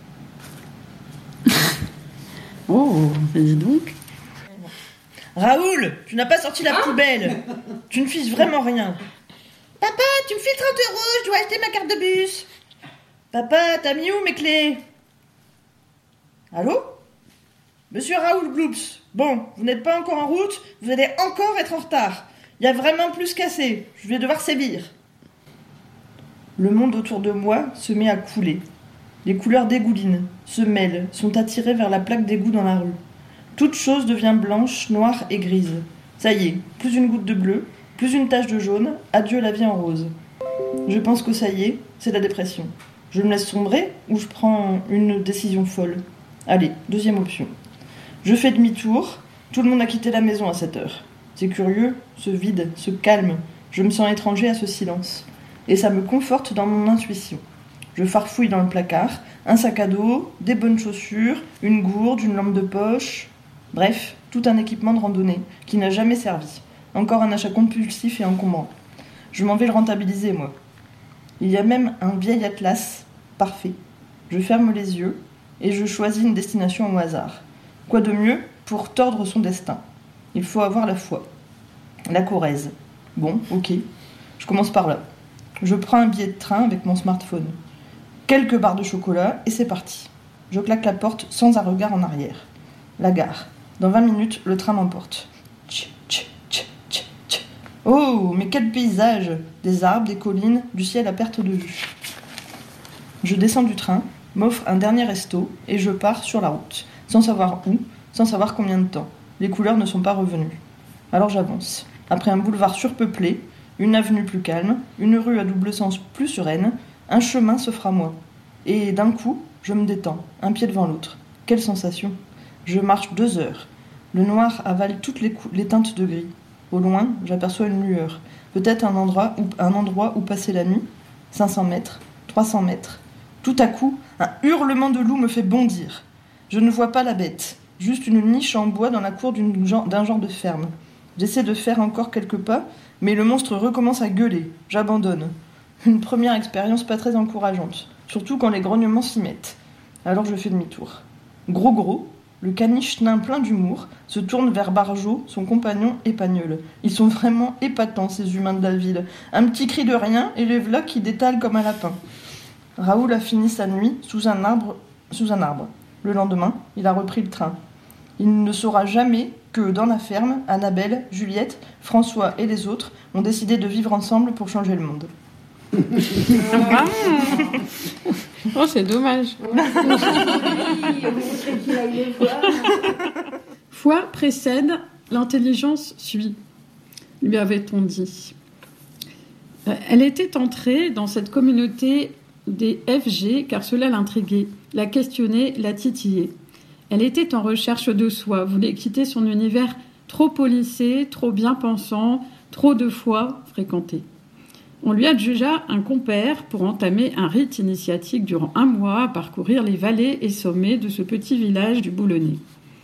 Oh, dis donc. Raoul, tu n'as pas sorti la poubelle. Tu ne fiches vraiment rien. Papa, tu me files trente euros, je dois acheter ma carte de bus. Papa, t'as mis où mes clés? Allô? Monsieur Raoul Gloops, bon, vous n'êtes pas encore en route, vous allez encore être en retard. Il y a vraiment plus qu'assez, je vais devoir sévir. Le monde autour de moi se met à couler. Les couleurs dégoulinent, se mêlent, sont attirées vers la plaque d'égout dans la rue. Toute chose devient blanche, noire et grise. Ça y est, plus une goutte de bleu, plus une tache de jaune, adieu la vie en rose. Je pense que ça y est, c'est la dépression. Je me laisse sombrer ou je prends une décision folle? Allez, deuxième option. Je fais demi-tour, tout le monde a quitté la maison à cette heure. C'est curieux, ce vide, ce calme, je me sens étranger à ce silence. Et ça me conforte dans mon intuition. Je farfouille dans le placard, un sac à dos, des bonnes chaussures, une gourde, une lampe de poche... Bref, tout un équipement de randonnée qui n'a jamais servi. Encore un achat compulsif et encombrant. Je m'en vais le rentabiliser, moi. Il y a même un vieil atlas parfait. Je ferme les yeux et je choisis une destination au hasard. Quoi de mieux pour tordre son destin? Il faut avoir la foi. La Corrèze. Bon, ok. Je commence par là. Je prends un billet de train avec mon smartphone. Quelques barres de chocolat et c'est parti. Je claque la porte sans un regard en arrière. La gare. Dans vingt minutes, le train m'emporte. Tch, tch, tch, tch, tch. Oh, mais quel paysage! Des arbres, des collines, du ciel à perte de vue. Je descends du train, m'offre un dernier resto et je pars sur la route, sans savoir où, sans savoir combien de temps. Les couleurs ne sont pas revenues. Alors j'avance. Après un boulevard surpeuplé, une avenue plus calme, une rue à double sens plus sereine, un chemin s'offre à moi. Et d'un coup, je me détends, un pied devant l'autre. Quelle sensation! Je marche deux heures. Le noir avale toutes les, cou- les teintes de gris. Au loin, j'aperçois une lueur. Peut-être un endroit où, un endroit où passer la nuit. cinq cents mètres, trois cents mètres. Tout à coup, un hurlement de loup me fait bondir. Je ne vois pas la bête, juste une niche en bois dans la cour d'une gen- d'un genre de ferme. J'essaie de faire encore quelques pas, mais le monstre recommence à gueuler. J'abandonne. Une première expérience pas très encourageante, surtout quand les grognements s'y mettent. Alors je fais demi-tour. Gros gros, le caniche nain plein d'humour, se tourne vers Barjot, son compagnon épagnole. Ils sont vraiment épatants, ces humains de la ville. Un petit cri de rien, et les v'là qui détalent comme un lapin. Raoul a fini sa nuit sous un arbre. Sous un arbre. Le lendemain, il a repris le train. Il ne saura jamais que, dans la ferme, Annabelle, Juliette, François et les autres ont décidé de vivre ensemble pour changer le monde. Ah. Oh, c'est dommage. Foi précède, l'intelligence suit, lui avait-on dit. Elle était entrée dans cette communauté des F G car cela l'intriguait, la questionnait, la titillait. Elle était en recherche de soi, voulait quitter son univers trop policé, trop bien pensant, trop de fois fréquenté. On lui adjugea un compère pour entamer un rite initiatique durant un mois à parcourir les vallées et sommets de ce petit village du Boulonnais.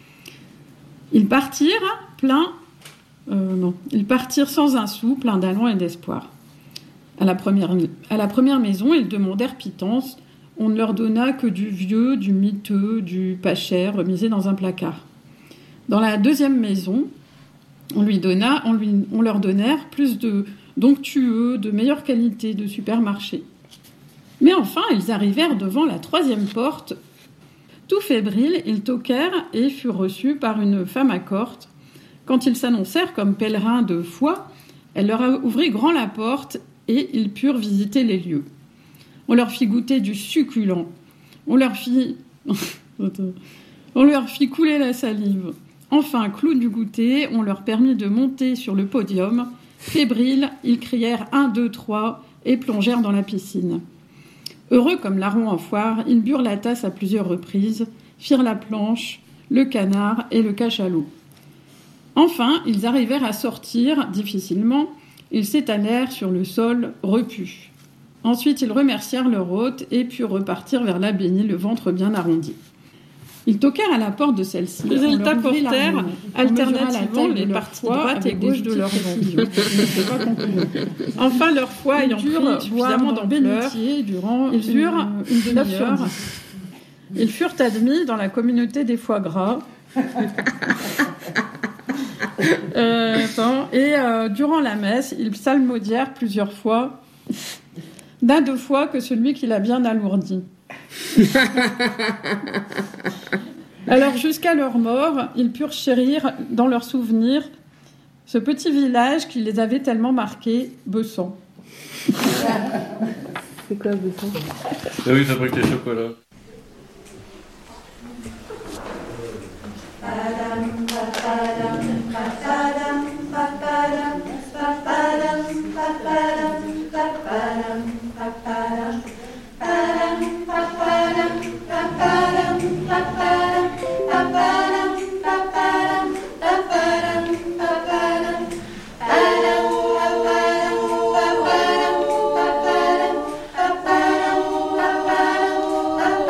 Ils partirent plein, euh, non, ils partirent sans un sou, plein d'allant et d'espoir. À la première, à la première maison, ils demandèrent pitance. On ne leur donna que du vieux, du miteux, du pas cher, remisé dans un placard. Dans la deuxième maison, on, lui donna, on, lui, on leur donnèrent plus de d'onctueux, de meilleure qualité, de supermarché. Mais enfin, ils arrivèrent devant la troisième porte. Tout fébriles, ils toquèrent et furent reçus par une femme à corte. Quand ils s'annoncèrent comme pèlerins de foi, elle leur ouvrit grand la porte et ils purent visiter les lieux. On leur fit goûter du succulent. On leur fit... on leur fit couler la salive. Enfin, clou du goûter, on leur permit de monter sur le podium. Fébriles, ils crièrent un, deux, trois et plongèrent dans la piscine. Heureux comme larrons en foire, ils burent la tasse à plusieurs reprises, firent la planche, le canard et le cachalot. Enfin, ils arrivèrent à sortir, difficilement, ils s'étalèrent sur le sol repu. Ensuite, ils remercièrent leur hôte et purent repartir vers la bénie, le ventre bien arrondi. Ils toquèrent à la porte de celle-ci. Puis ils t'apportèrent alternativement les parties droite et gauche de leur ventre. Enfin, leur foi ayant pris suffisamment d'ampleur, durant ils eurent une, une demi-heure. Ils furent admis dans la communauté des foie gras. euh, attends, et euh, durant la messe, ils psalmodièrent plusieurs fois, d'un deux fois que celui qui l'a bien alourdi. Alors jusqu'à leur mort, ils purent chérir dans leurs souvenirs ce petit village qui les avait tellement marqués, Bessan. C'est quoi Bessan? Ah oui, fabrique les chocolats. Ba-ba-dum,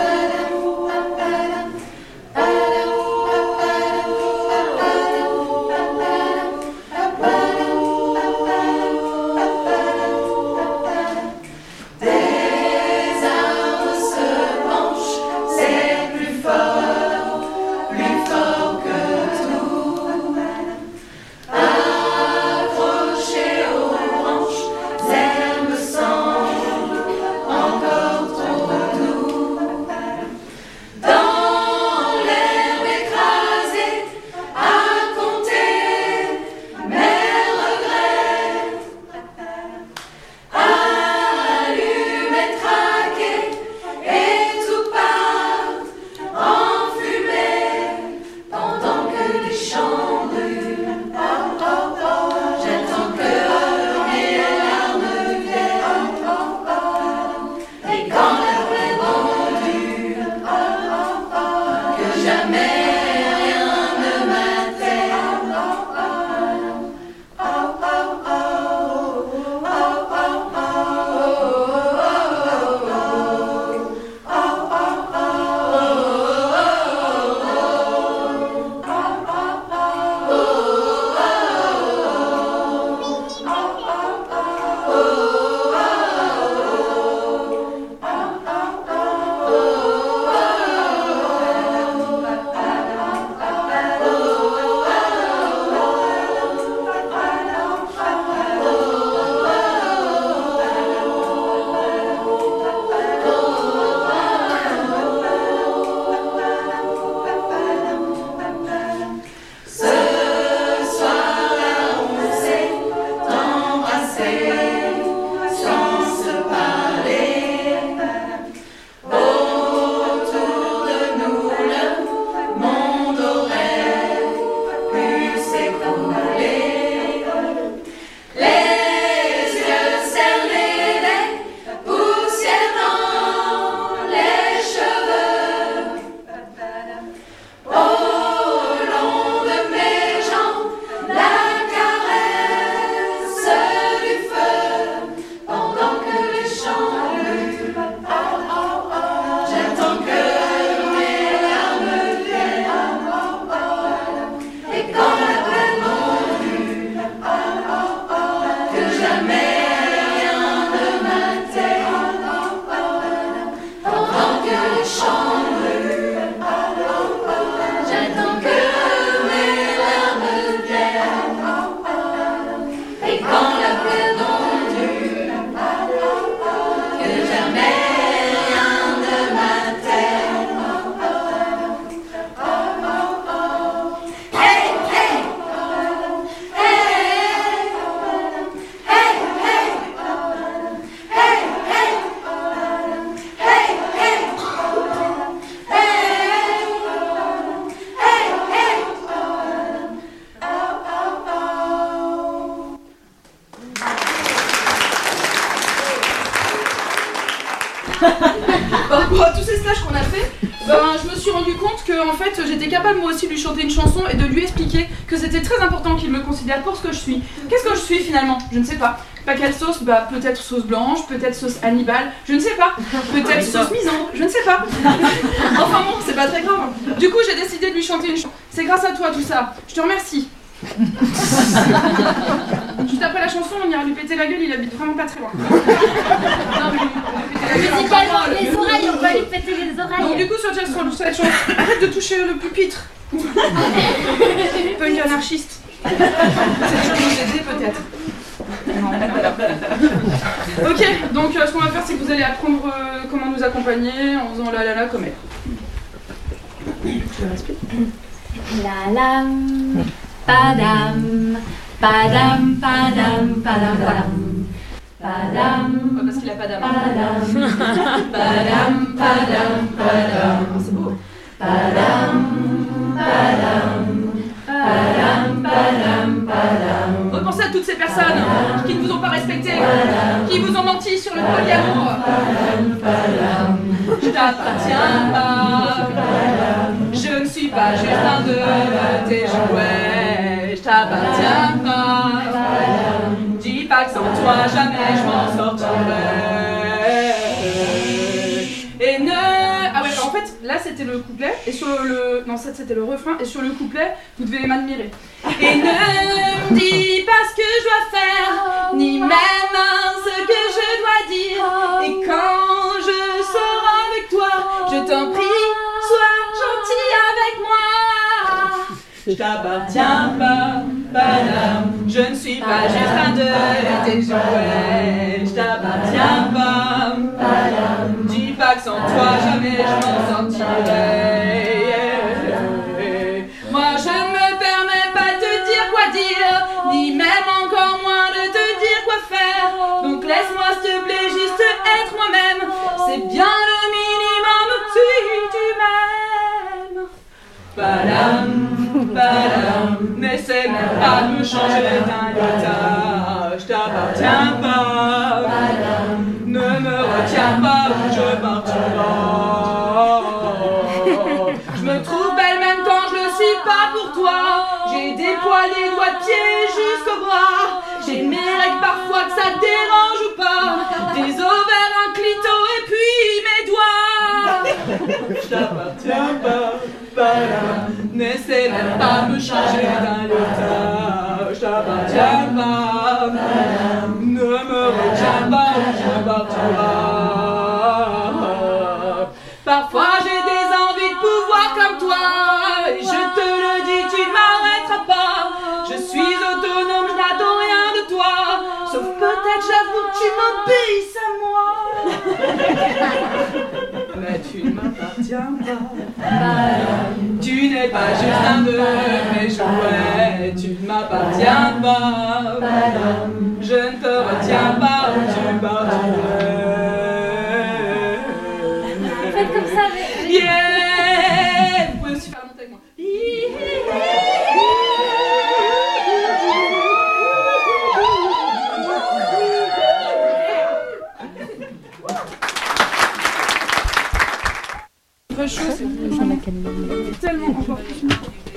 Par rapport à tous ces stages qu'on a fait, ben, je me suis rendu compte que en fait, j'étais capable moi aussi de lui chanter une chanson et de lui expliquer que c'était très important qu'il me considère pour ce que je suis. Qu'est-ce que je suis finalement? Je ne sais pas. Pas quelle sauce? Bah peut-être sauce blanche, peut-être sauce Hannibal, je ne sais pas. Peut-être sauce misandre, je ne sais pas. Enfin bon, c'est pas très grave. Du coup, j'ai décidé de lui chanter une chanson. C'est grâce à toi tout ça. Je te remercie. Juste après la chanson, on ira lui péter la gueule, il habite vraiment pas très loin. Non, mais Musicalement, les oreilles, on va lui péter les oreilles. Donc du coup, sur Jazz Roll, cette chanson, arrête de toucher le pupitre. Punk anarchiste. C'est des choses nous aider peut-être. Non, voilà. Ok, donc euh, ce qu'on va faire, c'est que vous allez apprendre euh, comment nous accompagner en faisant la la la comme elle. Je respire. La la. Padam, padam, padam, padam, padam. Padam. Parce qu'il a pas d'âme. Padam, padam, padam, padam. C'est beau. Padam, padam, padam, padam, padam. Repensez à toutes ces personnes qui ne vous ont pas respecté, qui vous ont menti sur le polyamour. Je t'appartiens pas. Je ne suis pas juste un de tes jouets. Je t'appartiens pas. Dis pas que sans toi jamais je m'en sortirai. Et ne... Ah ouais, en fait, là c'était le couplet, et sur le... Non, ça c'était le refrain, et sur le couplet, vous devez m'admirer. Et ne me dis pas ce que je dois faire, ni même ce que je dois dire. Et quand je sors avec toi, je t'en prie, sois gentil avec moi. Je t'appartiens pas, padam. Je ne suis pas juste un de tes jouets. Je t'appartiens pas, padam. Dis pas que sans toi jamais je m'en sortirai. Moi je ne me permets pas de te dire quoi dire, ni même encore moins de te dire quoi faire. Donc laisse-moi s'il te plaît juste être moi-même. C'est bien le minimum si tu m'aimes. Padam, padam. N'essaie même pas de me changer d'un iota. Je t'appartiens pas, padam. Ne me retiens pas ou je partirai. Je me trouve belle même quand je le suis pas pour toi. J'ai des poils, des doigts de pied jusqu'au bras. J'ai mes règles parfois que ça te dérange ou pas. Des ovaires, un clito et puis mes doigts. Je t'appartiens pas, padam. N'essaie même pas de me changer d'un iota. Je t'appartiens pas, padam. Ne me retiens pas ou je partirai. Parfois j'ai des envies de pouvoir comme toi. Et je te le dis, tu ne m'arrêteras pas. Je suis autonome, je n'attends rien de toi. Sauf peut-être j'avoue que tu m'obéisses à moi. Mais tu ne m'appartiens pas. Tu n'es pas juste un de mes jouets. Tu ne m'appartiens pas. Je ne te retiens pas où tu partirais. Faites comme ça, mais... Yeah! Vous pouvez aussi faire monter avec moi. Très chaud, c'est tellement encore plus.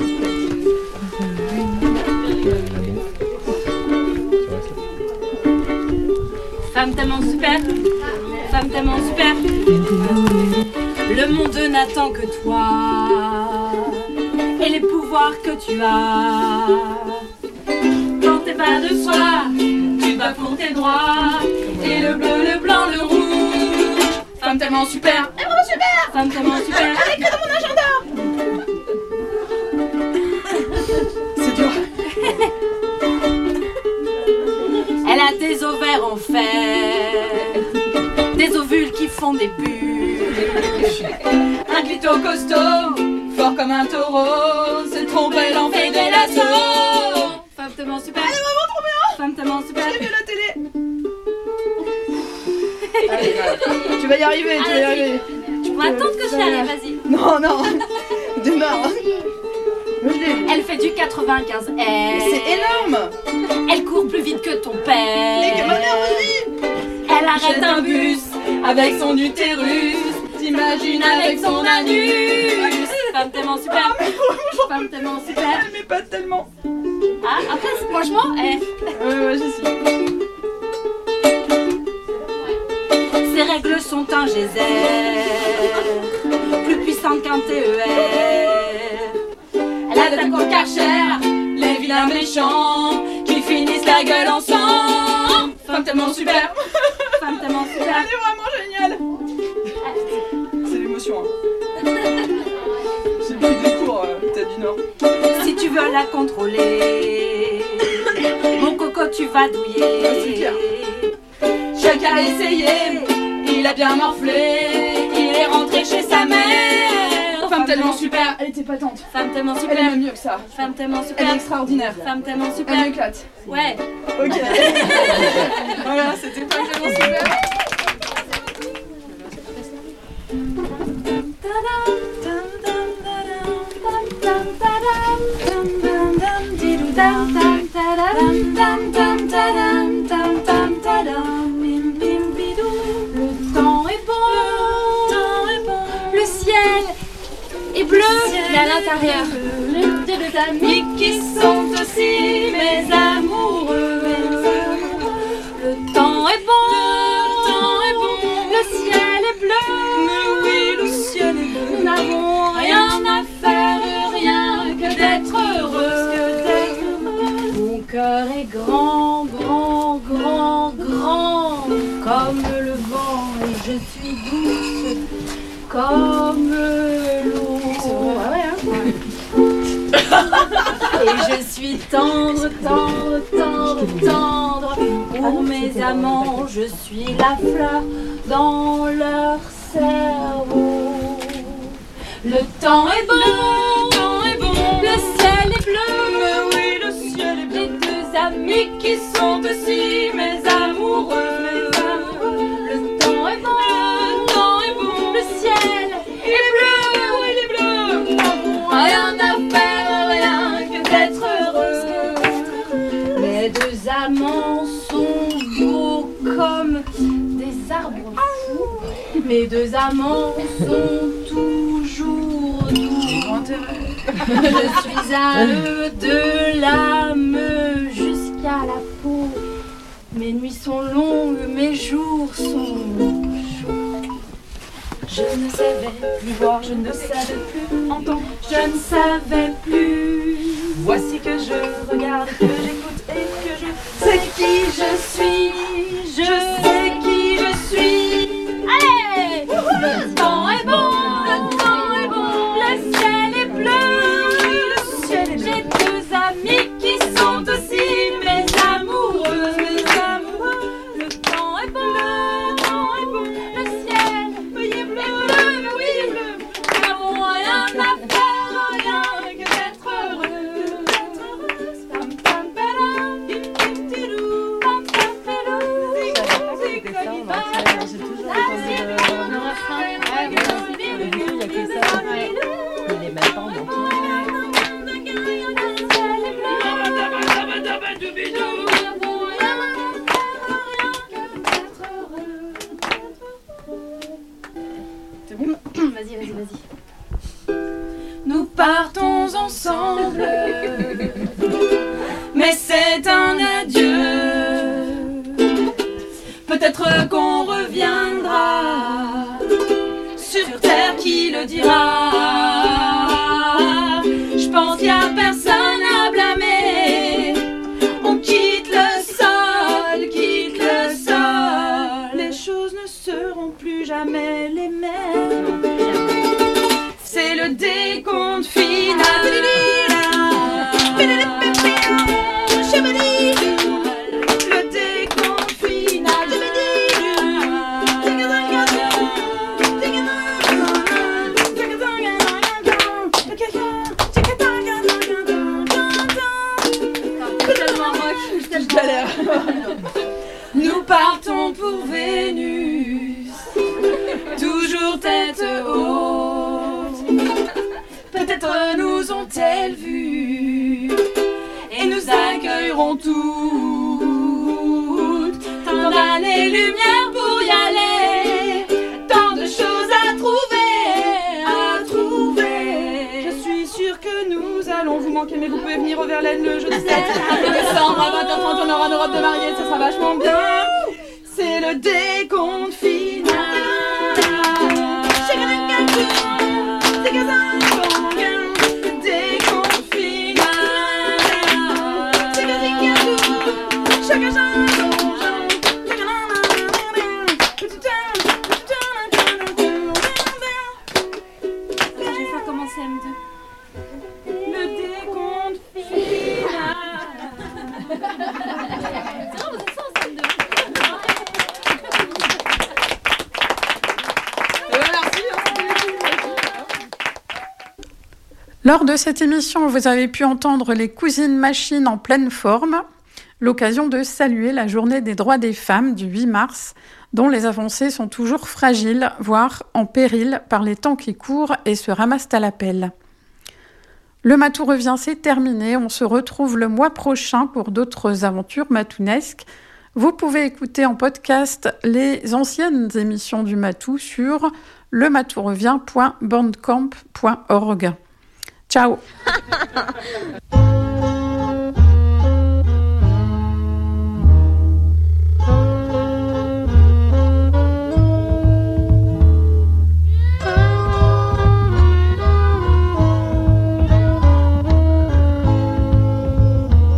Femme tellement super, femme tellement super. Le monde n'attend que toi et les pouvoirs que tu as. Quand t'es pas de soi, tu vas pour tes droits. Et le bleu, le blanc, le rouge. Femme tellement super, tellement super. Femme tellement super. Elle écrit dans mon agenda. C'est dur. Elle a des ovaires en fer, des ovules qui font des bulles, un clito costaud, fort comme un taureau, se trompe, elle en fait des lassos. Femme tellement super. Elle est vraiment trop bien. Femme tellement super. Je l'ai vu à la télé. Allez, tu vas y arriver, tu vas y arriver. On va attendre que j'y arrive, vas-y. Non, non, démarre. Elle fait du quatre-vingt-quinze R. C'est énorme. Elle court plus vite que ton père. Et que ma mère aussi. Elle arrête un bus avec son utérus, t'imagines avec son anus. Femme tellement super. Femme tellement super. Mais pas tellement. Ah, après, franchement, eh. Ouais, ouais, je suis. Ses règles sont un geyser, plus puissante qu'un T E R. Elle a de quoi Karcher, les vilains méchants qui finissent la gueule en sang. Femme tellement super. Femme tellement super. Elle est vraiment géniale. C'est l'émotion. Hein. J'ai pris des cours, euh, peut-être du Nord. Si tu veux la contrôler, mon coco tu vas douiller. Ah, c'est clair. Chacun a essayé, il a bien morflé, il est rentré chez sa mère. Femme tellement super, elle était patente. Femme tellement super. Elle est même mieux que ça. Femme tellement super. Elle est extraordinaire. Femme tellement super. Elle m'éclate. Ouais. Ok. Voilà, c'était Femme tellement super. Le temps est bon, le ciel est bleu, mais à l'intérieur. J'ai des amis qui sont aussi mes amoureux. Le temps est bon, le ciel est bleu. Mais oui, le ciel est bleu. Nous n'avons rien à faire, rien que d'être heureux. Mon cœur est grand, grand, grand, grand, comme le vent, et je suis douce comme l'eau. Et je suis tendre, tendre, tendre, tendre. Pour mes amants, je suis la fleur dans leur cerveau. Le temps est bon, le temps est bon, le ciel est bleu. Mais oui, le ciel est bleu. Les deux amis qui sont aussi mes amoureux. Le temps est bon, le temps est bon, le ciel est bleu, il est bleu. rien à faire, rien que d'être heureux. Mes deux amants sont beaux comme des arbres fous. Mes deux amants sont toujours doux. Je suis à eux de l'âme jusqu'à la peau. Mes nuits sont longues, mes jours sont chauds. Je ne savais plus voir, je ne savais plus entendre, je ne savais plus. Voici que je regarde, que j'écoute et que je sais qui je suis. Je sais qui je suis. Allez, le temps est bon, le temps est bon, le ciel est bleu, le ciel est bleu. J'ai deux amis qui sont aussi mes amoureux, mes amoureux. Le temps est bon, le temps est bon, le ciel est bleu, oui bleu. Nous n'avons rien à faire, rien que d'être heureux. Pam pam padam, pim pim tidou, pam pam padou, zig zig zig. C'est bon ? Vas-y, vas-y, vas-y. Nous partons ensemble, mais c'est un adieu. Peut-être qu'on reviendra sur terre, qui le dira. Je pense qu'il n'y a personne à blâmer. On quitte le sol, quitte le sol. Les choses ne seront plus jamais les mêmes. C'est le décompte final. Le décompte final. Nous partons pour Vénus, toujours tête haute. Peut-être nous ont-elles vus et nous accueillerons toutes. Tant d'années-lumière pour y aller. manquez, mais vous pouvez venir au Verlaine le jeudi sept décembre à vingt heures trente, on aura une robe de mariée, ça sera vachement bien. C'est le décompte final. Lors de cette émission, vous avez pu entendre les cousines machines en pleine forme, l'occasion de saluer la journée des droits des femmes du huit mars, dont les avancées sont toujours fragiles, voire en péril par les temps qui courent et se ramassent à la pelle. Le Matou revient, c'est terminé. On se retrouve le mois prochain pour d'autres aventures matounesques. Vous pouvez écouter en podcast les anciennes émissions du Matou sur lematourevient point bandcamp point org. Ciao.